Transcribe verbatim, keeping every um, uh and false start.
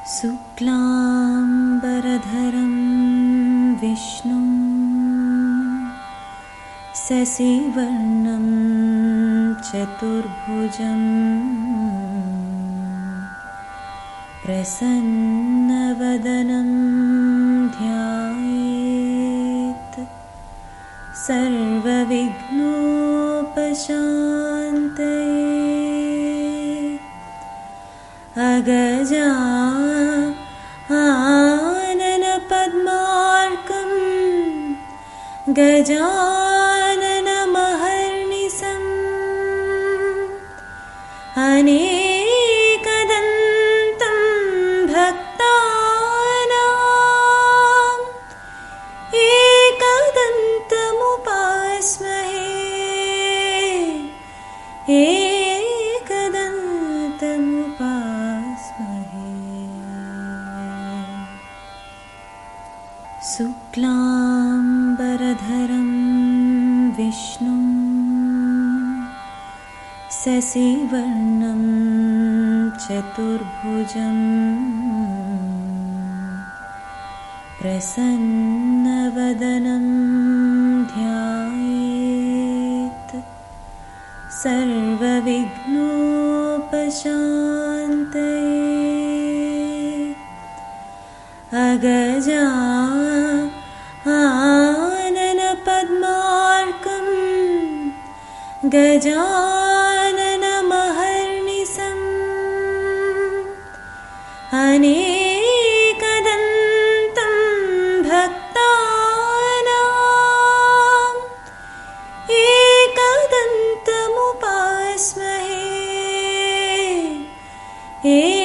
शुक्लाम्बरधरं विष्णुं शशिवर्णं चतुर्भुजं प्रसन्नवदनं ध्यायेत् सर्वविघ्नोपशान्तये। अगजा आननपद्मार्कं गजाननमहर्निशम् अनेकदन्तं भक्तानां एकदन्तमुपास्महे एकदन्तमुपास्महे। शुक्लाम्बरधरं विष्णुं शशिवर्णं चतुर्भुजं प्रसन्नवदनं ध्यायेत् सर्वविघ्नोपशान्तये। अगजा आननपद्मार्कं गजाननमहर्निशम् अनेकदन्तं भक्तानां एकदन्तमुपास्महे।